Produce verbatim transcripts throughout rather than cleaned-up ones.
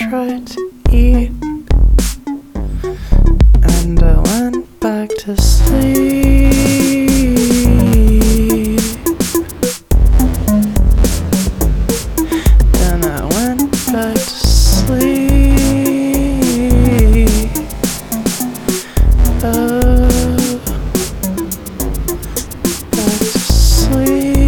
tried to eat, and I went back to sleep. Then I went back to sleep. Oh, back to sleep.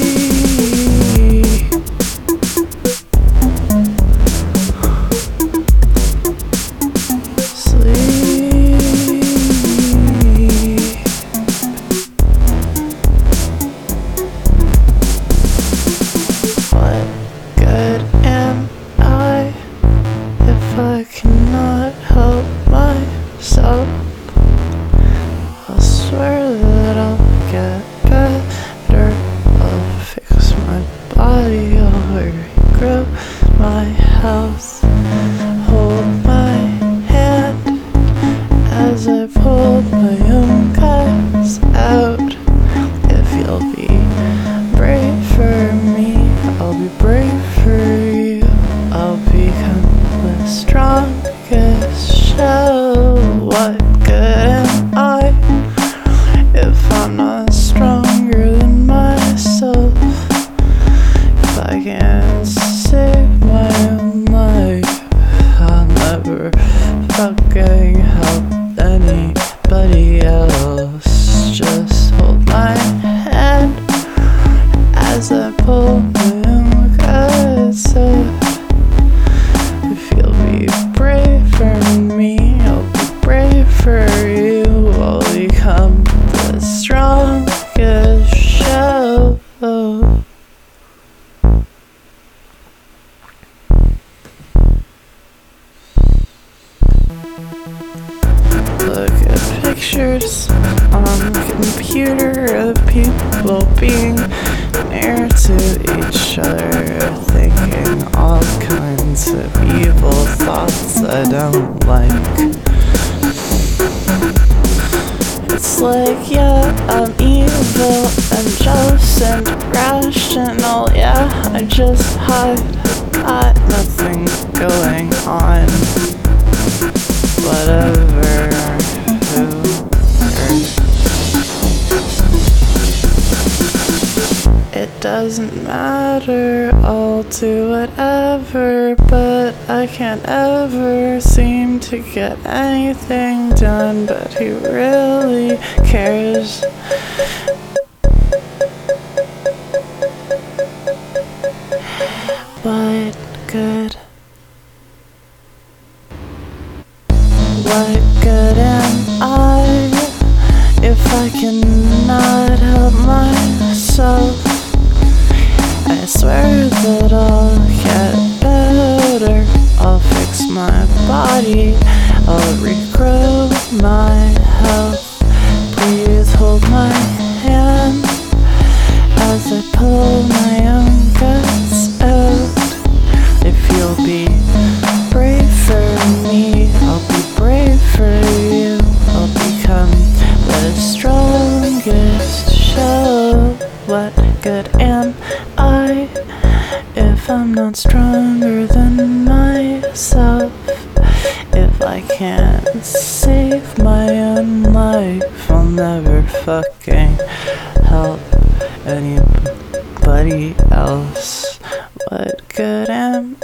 I cannot help myself. I swear that I'll get better. I'll fix my body, I'll regrow my health. Hold my hand as I pull my own guts out. If you'll be brave for me, I'll be brave for you. I'll become the strongest shell. What good am I if I'm not stronger than myself? If I can't save my own life, I'll never fucking help anybody else. Just hold my hand as I pull my own guts out. If you'll be brave for me, I'll be brave for you. I'll become the strongest shell. Look at pictures on the computer of people being near to each other, thinking all kinds of evil thoughts I don't like. It's like, yeah, I'm evil and jealous and irrational. Yeah, I just hide, got nothing going on. Whatever, who cares? It doesn't matter, I'll do whatever, but I can't ever seem to get anything done. But who really cares? What good? What good am I if I cannot help myself? I swear that I'll get better. I'll fix my body, I'll regrow my health. Please hold my hand as I pull my own guts out. If you'll be brave for me, I'll be brave for you. I'll become the strongest shell. What good am I if I'm not stronger than myself? If I can't save my own life, I'll never fucking help anybody else. What good am